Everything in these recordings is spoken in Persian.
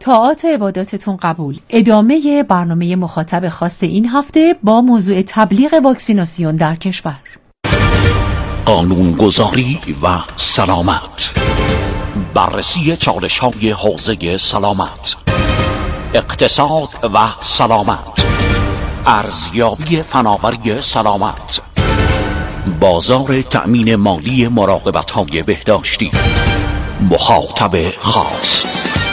طاعات و عباداتتون قبول. ادامه برنامه مخاطب خاص این هفته با موضوع تبلیغ واکسیناسیون در کشور. قانونگذاری و سلامت، بررسی چالش‌های حوزه سلامت، اقتصاد و سلامت، ارزیابی فناوری سلامت، بازار تأمین مالی مراقبت‌های بهداشتی، مخاطب خاص.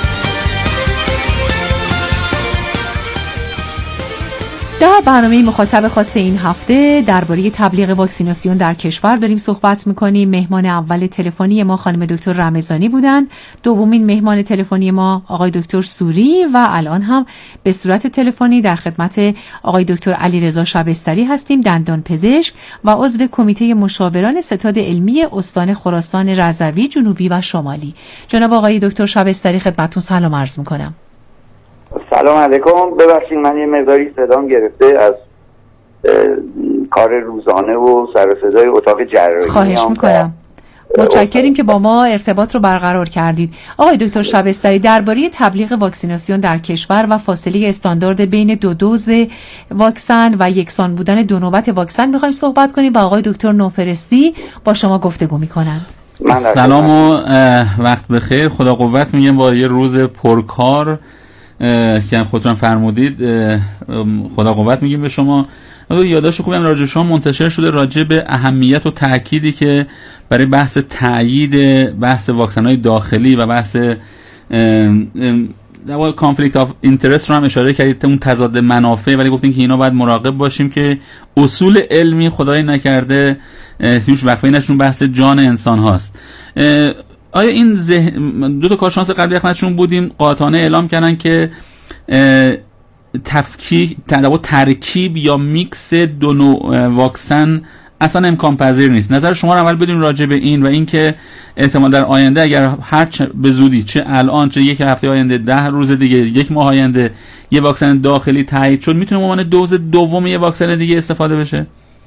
در برنامه مخاطب خاص این هفته درباره تبلیغ واکسیناسیون در کشور داریم صحبت می‌کنیم. مهمان اول تلفنی ما خانم دکتر رمضانی بودند. دومین مهمان تلفنی ما آقای دکتر سوری و الان هم به صورت تلفنی در خدمت آقای دکتر علیرضا شبستری هستیم، دندان پزشک و عضو کمیته مشاوران ستاد علمی استان خراسان رضوی جنوبی و شمالی. جناب آقای دکتر شبستری خدمتتون سلام عرض می‌کنم. سلام علیکم. ببخشید من یه مقداری صدام گرفته از کار روزانه و سر صدای اتاق جراحی. خواهش میکنم. متشکریم که با ما ارتباط رو برقرار کردید. آقای دکتر شبستری، درباره تبلیغ واکسیناسیون در کشور و فاصله استاندارد بین دو دوز واکسن و یکسان بودن دو نوبت واکسن میخوایم صحبت کنیم و آقای دکتر نوفرستی با شما گفتگو میکنند. سلام و وقت بخیر. خدا قوت میگم با یه روز پرکار که خودتون فرمودید. خدا قوت میگیم به شما. یادداشت خوبی هم راجع شما منتشر شده راجع به اهمیت و تأکیدی که برای بحث تأیید بحث واکسن‌های داخلی و بحث کانفلیکت آف اینترست رو هم اشاره کردید، اون تضاد منافع، ولی گفتین که اینا باید مراقب باشیم که اصول علمی خدای نکرده توش وقفه نشون، بحث جان انسان هاست. آیا این دو تا کارشناس قبلی خدمتشون بودیم قاطعانه اعلام کردن که ترکیب یا میکس دو نوع واکسن اصلا امکان پذیر نیست. نظر شما رو اول بدیم راجع به این و اینکه احتمال در آینده اگر هر به زودی، چه الان چه یک هفته آینده، 10 روز دیگه، یک ماه آینده یه واکسن داخلی تایید شد، میتونه به عنوان دوز دوم یه واکسن دیگه استفاده بشه؟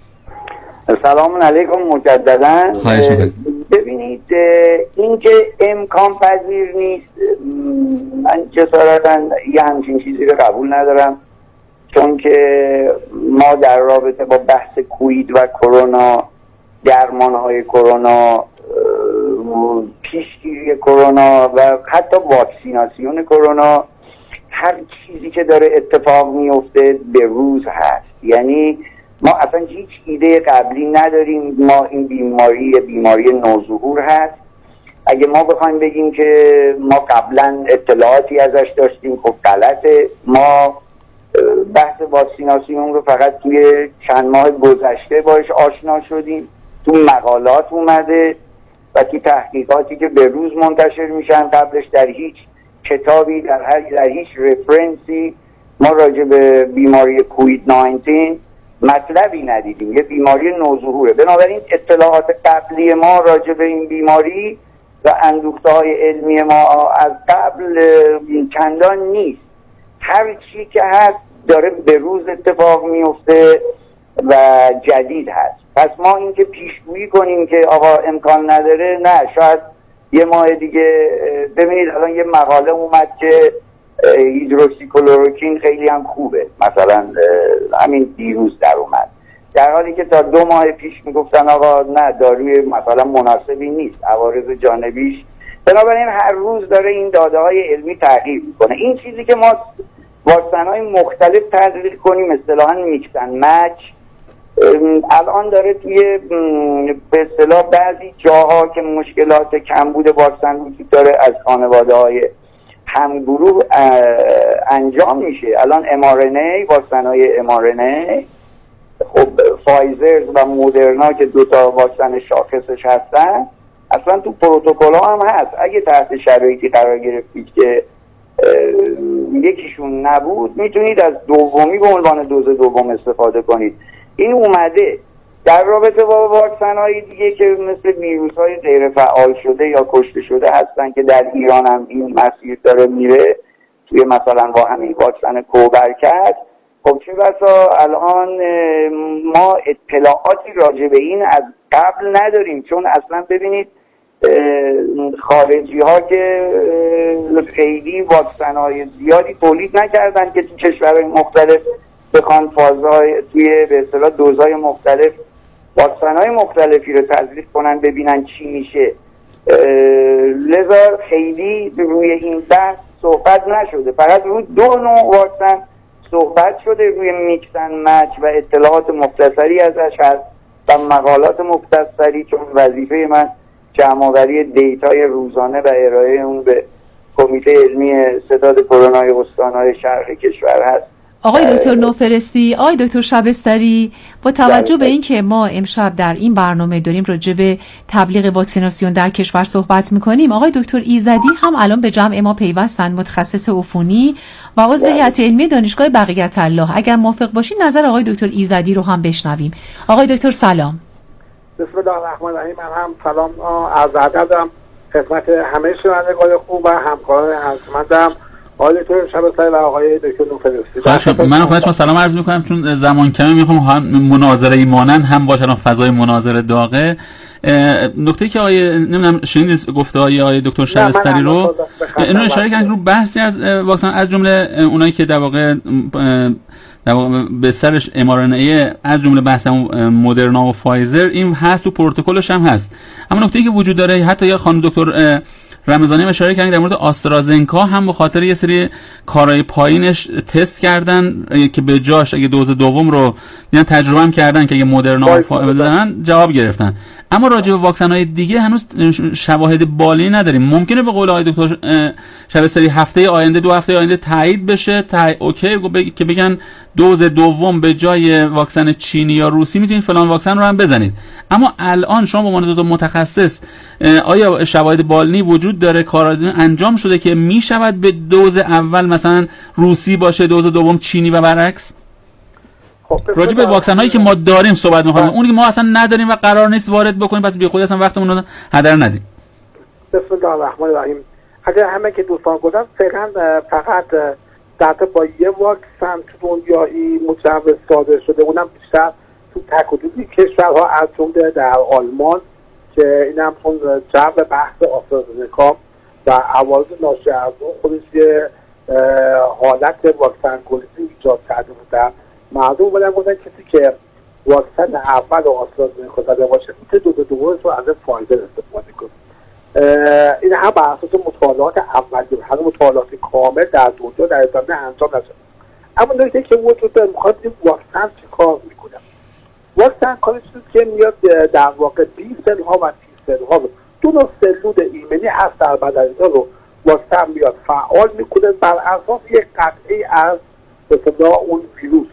سلام علیکم مجددا. ببینید این که امکان پذیر نیست، من جسارتا یه همچین چیزی رو قبول ندارم، چون که ما در رابطه با بحث کووید و کرونا، درمانهای کرونا، پیشگیری کرونا و حتی واکسیناسیون کرونا، هر چیزی که داره اتفاق میفته به روز هست. یعنی ما اصلا هیچ ایده قبلی نداریم. ما این بیماری نوظهور هست. اگه ما بخوایم بگیم که ما قبلا اطلاعاتی ازش داشتیم، خب غلطه. ما بحث واکسیناسیون رو فقط توی چند ماه گذشته باش آشنا شدیم، تو مقالات اومده و تو تحقیقاتی که به روز منتشر میشن. قبلش در هیچ کتابی، در هیچ رفرنسی ما راجع به بیماری کووید 19 مطلبی ندیدیم. یه بیماری نوظهوره. بنابراین اطلاعات قبلی ما راجع به این بیماری و اندوخته‌های علمی ما از قبل چندان نیست. هر چی که هست داره به روز اتفاق میفته و جدید هست. پس ما این که پیشگویی کنیم که آقا امکان نداره، نه، شاید یه ماه دیگه. ببینید الان یه مقاله اومد که هیدروکسیکلوروکین خیلی هم خوبه، مثلا همین دیروز در اومد، در حالی که تا 2 ماه پیش میگفتن آقا نه، داروی مثلا مناسبی نیست، عوارض جانبیش. بنابراین هر روز داره این داده های علمی تغییر میکنه. این چیزی که ما واکسن های مختلف تدریق کنیم، اصطلاحاً میکسن مچ، الان داره توی به اصطلاح بعضی جاها که مشکلات کمبود واکسن وجود داره از خانواده های همگروه انجام میشه. الان mRNA، واکسن های mRNA، خب فایزر و مودرنا که 2 تا واکسن شاخصش هستن، اصلا تو پروتکل ها هم هست. اگه تحت شرایطی قرار گرفتید که یکیشون نبود، میتونید از دومی به عنوان دوز دوم استفاده کنید. این اومده. در رابطه با واکسن های دیگه که مثل ویروس های غیر فعال شده یا کشته شده هستن که در ایران هم این مسیر داره میره، توی مثلا با همین واکسن کوبرکت، خب چه بسا الان ما اطلاعاتی راجع به این از قبل نداریم. چون اصلا ببینید خارجی ها که خیلی واکسن های زیادی تولید نکردن که تو کشورهای مختلف بخوان فازهای توی به اصطلاح دوزهای مختلف واکسن های مختلفی رو تزریق کنن ببینن چی میشه. لذا خیلی روی این بحث صحبت نشده، فقط روی 2 نوع واکسن صحبت شده، روی میکس اند مچ و اطلاعات مختصری ازش هست و مقالات مختصری، چون وظیفه من جمع‌آوری دیتای روزانه و ارائه اون به کمیته علمی ستاد کرونای استان‌های شرق کشور هست. آقای دکتر نوفرستی، آقای دکتر شبستری، با توجه به این که ما امشب در این برنامه داریم راجع به تبلیغ واکسیناسیون در کشور صحبت میکنیم، آقای دکتر ایزدی هم الان به جمع ما پیوستن، متخصص عفونی و عضو هیئت علمی دانشگاه بقیت الله. اگر موافق باشین نظر آقای دکتر ایزدی رو هم بشنویم. آقای دکتر سلام. بسم الله الرحمن الرحیم. من هم سلام عرض ادب دارم خدمت همه شنوندگان خوب و همکاران ارجمندم آقای دکتر شبستری و آقای دکتر نوفرستی. من خودم سلام عرض میکنم، چون زمان کمی میخوام هم مناظره مانند هم باشه، الان فضای مناظره داغه. نکته که آقای نمیدونم شنیدید گفته آقای دکتر شبستری رو، اینو اشاره کردن رو بحثی از واکسن، از جمله اونایی که در واقع به سرش mRNA، از جمله بحث مدرنا و فایزر، این هست تو پروتکلش هم هست. اما نکته‌ای که وجود داره، حتی یا خانم دکتر رمضانی اشاره کردن در مورد آسترازنکا هم به خاطر یه سری کارهای پایینش تست کردن که به جاش اگه دوز دوم رو یعنی تجربه هم کردن که اگه مدرنا بزنن جواب گرفتن. اما راجع به واکسن‌های دیگه هنوز شواهد بالینی نداریم. ممکنه به قول آقای دکتر شبستری هفته آینده 2 هفته آینده تایید بشه، اوکی که بگن دوز دوم به جای واکسن چینی یا روسی میتونید فلان واکسن رو هم بزنید. اما الان شما به عنوان دو متخصص آیا شواهد بالینی وجود داره، کار انجام شده که میشود به دوز اول مثلا روسی باشه، دوز دوم چینی و برعکس؟ راجع به واکسن هایی که ما داریم صحبت می‌کنیم، اونی که ما اصلا نداریم و قرار نیست وارد بکنیم، پس بی خود اصلا وقتمون رو هدر ندیم. بسم الله الرحمن الرحیم. اگر همه که دوستان گفتن فقط در با یه واکسن تو دنیایی مجوز صادر شده، اونم بیشتر تو تک و توک کشورها از جمله در آلمان که اینم چون جو بحث آسترازنکا و عوارض ناشی از اون خودش یه حالت واکسن گریزی ایجاد کرده بودن. مردم بودن گفتن کسی که واکسن اول و آسترازنکا زده باشه میتونه دوز دوم رو از فایزر استفاده کنه. این هم بر اساس مطالعات اولیه، هم مطالعات کامل در دنیا در ادامه انجام نشد. اما نکته که وجود داره، میخواد این واکسن چه کار میکنه. واکسن کاری که میاد در واقع بی سل ها و تی سل ها رو، دو نوع سلول ایمنی هست در بدن اینا رو واکسن میاد فعال میکنه بر اساس یک قطعه از مثلا اون ویروس،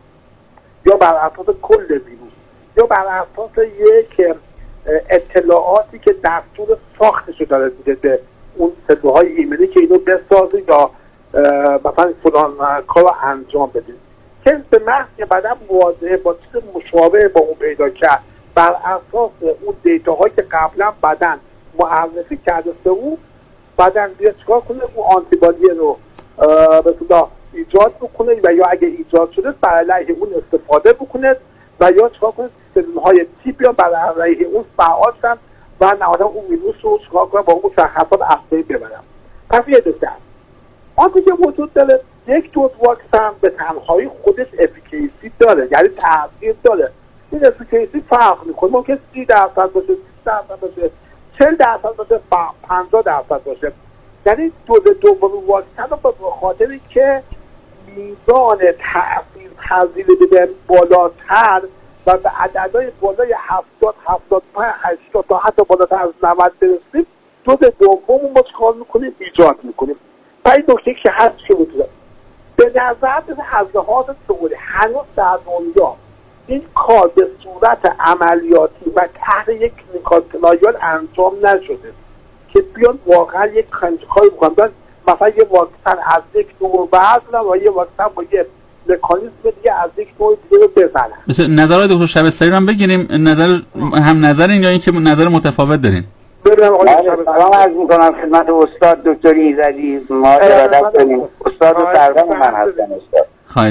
یا بر اساس کل ویروس، یا بر اساس یک اطلاعاتی که دستور ساختشو داره میده به اون سلول‌های ایمنی که اینو بسازه یا مثلا فلان کار رو انجام بده، که به محض که بعدا مواجهه با چیز مشابه با اون پیدا کرد، بر اساس اون دیتاهایی که قبلا بدن معرفی کرده به اون، بدن بیاد چیکار کنه، اون آنتیبادی رو به اصطلاح ایجاد بکنه و یا اگه ایجاد شده بر علیه اون استفاده بکنه و یا چیکار کنه سلول‌های تی بیان بر علیه اون فعال شن و نهایتا اون ویروس رو چیکار کنه با اون مشخصات اصلی ببرن. پس یه دسته آنچه که وجود داره، یک دوز واکسن به تنهایی خودش افیکیسی داره، یعنی تاثیر داره. این افیکیسی فرق میکنه، ممکن 30% باشه، 30% باشه، 40% باشه، 50% باشه. یعنی دوز دوم واکسن رو به خاطری که میزان تأثیر پذیر بده بالاتر و به عددهای بالای 70 75 80 تا حتی بالاتر از 90 برسیم، دوز دوم رو ما چکار میکنیم؟ ایجاد میکنیم. و این نکته که هست که وجود به نظر از لحاظ تئوری هنوز در دنیا این کار به صورت عملیاتی و تحت یک کلینیکال ترایل انجام نشده که بیان واقعا یک کاری بکنن، مثلا یه واکسن از یک نوع وزن و یه واکسن با یه مکانیزم دیگه از یک نوع دیگه رو بزنن. مثلا نظر دکتر شبستری رو هم بگیریم، نظر هم نظرین یا اینکه نظر متفاوت دارین؟ سلام عرض میکنم خدمت استاد دکتر ایزدی، ما ارادت کنیم. استاد و سرور من هستم. استاد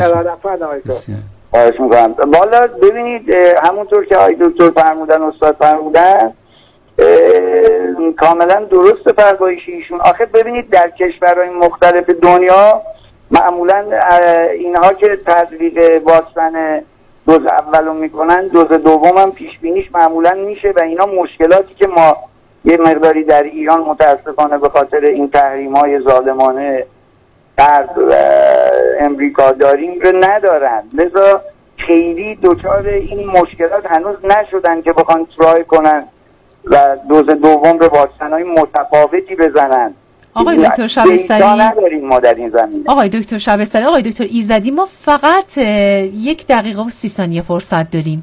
خواهش میکنم. والا ببینید همونطور که آقای دکتر فرمودن، استاد فرمودن، کاملا درست فرمایش ایشون. آخه ببینید در کشورهای مختلف دنیا معمولا اینها که تطبیق واکسن دوز اولو میکنن دوز دوم هم پیش بینیش معمولا میشه و اینا مشکلاتی که ما یه مقداری در ایران متاسفانه به خاطر این تحریم‌های ظالمانه غرب و امریکا داریم رو ندارن، لذا خیلی دچار این مشکلات هنوز نشدن که بخوان ترای کنن و دوز دوم رو واکسن‌های متفاوتی بزنن. آقای دکتر شبستری نداریم ما در این زمینه. آقای دکتر شبستری، آقای دکتر ایزدی، ما فقط 1 دقیقه و 30 ثانیه فرصت داریم.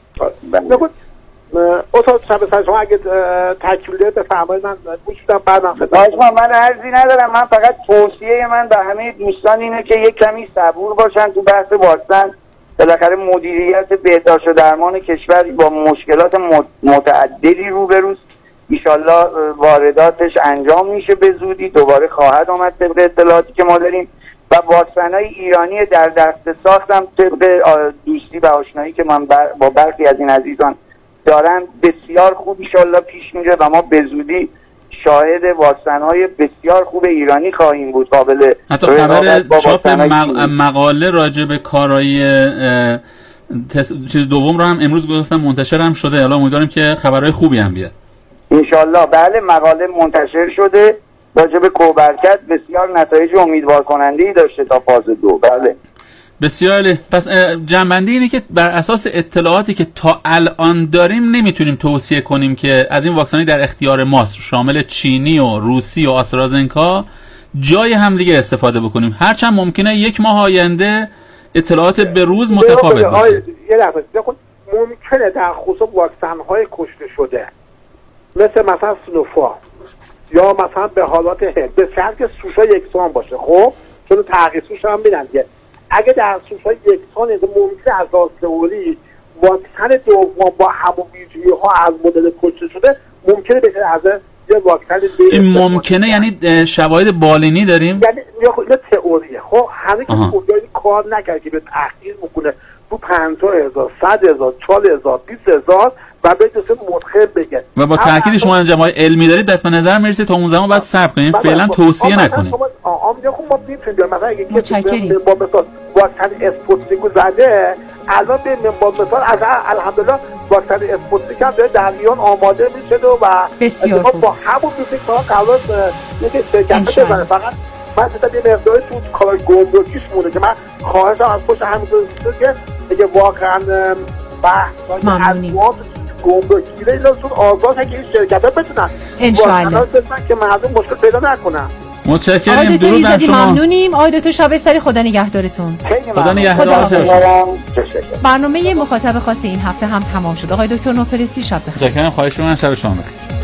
استاد شبستری شما اگه تکمیل بفرمایید من گوش بدم بعد من عرضی ندارم. من فقط توصیه من به همه دوستان اینه که یک کمی صبور باشن تو بحث واکسن. بالاخره مدیریت بهداشت و درمان کشور با مشکلات متعددی روبروست. ایشالله وارداتش انجام میشه به زودی، دوباره خواهد آمد طبق اطلاعاتی که ما داریم و واکسن‌های ایرانی در دست ساختم طبق دوستی و آشنایی که من با برخی از این عزیزان دارم بسیار خوب ایشالله پیش میره و ما به زودی شاهد واکسن‌های بسیار خوب ایرانی خواهیم بود. قابل حتی خبر چاپ مقاله راجع به کارایی چیز دوم رو هم امروز گفتم منتشر هم شده. الان امیدواریم که خبرهای خوبی هم بیاد انشالله. بله مقاله منتشر شده راجع به کوبرکت، بسیار نتایج امیدوار کننده‌ای داشته تا فاز 2. بله بسیار عالی. پس جنبندی اینه که بر اساس اطلاعاتی که تا الان داریم نمیتونیم توصیه کنیم که از این واکسنی در اختیار ماست شامل چینی و روسی و آسترازنکا جای هم دیگه استفاده بکنیم، هرچند ممکنه 1 ماه آینده اطلاعات به روز متفاوت باشه. یه لحظه ممکنه در خصوص واکسن‌های کشته شده مثلا سینوفارم یا مثلا به حالات هند به شرط که سوشا یکسان باشه، خب چون تغییر سوشا هم میدن دیگه، اگه در سوشا یکسان ممکنه از تئوری واکسن دوم با همون ویژگی‌ها از مدل کشته شده ممکنه بشه از یه واکسن این ممکنه یعنی شواهد بالینی داریم، یعنی یه تئوریه. خب همه که کجایی کار نکرد که به تحقیق بکنه تو 50,000 100,000 40,000 20,000 و به جسم مدخل بگه و با تاکید شما انجام‌های علمی دارید دست به نظر میرسه تا اون زمان بعد صبر کنیم، فعلا توصیه نکنیم. خب ما میتونیم مثلا اگه کسی با مثال واکسن اسپوتنیک زده الان به با مثال از الحمدلله واکسن اسپوتنیک هم در ایران آماده میشه و بسیار با همون میشه که قرار یک شرکت بزنه. فقط من یه مقداری تو کار گمرکیش مونده که من خواهشم از پشت همینطور که اگه واقعا بحث از گمرکی لازم آگاه که این شرکت‌ها بتونن انشاءالله که مردم مشکل پیدا نکنن. متشکرم. آقای دکتر ایزدی شما ممنونیم. آقای دکتر شبستری خدا نگهدارتون. خدا نگهدارتون. برنامه مخاطب خاص این هفته هم تمام شد. آقای دکتر نوفرستی شب بخیر. متشکرم. خواهش می‌کنم. شب شما بخیر.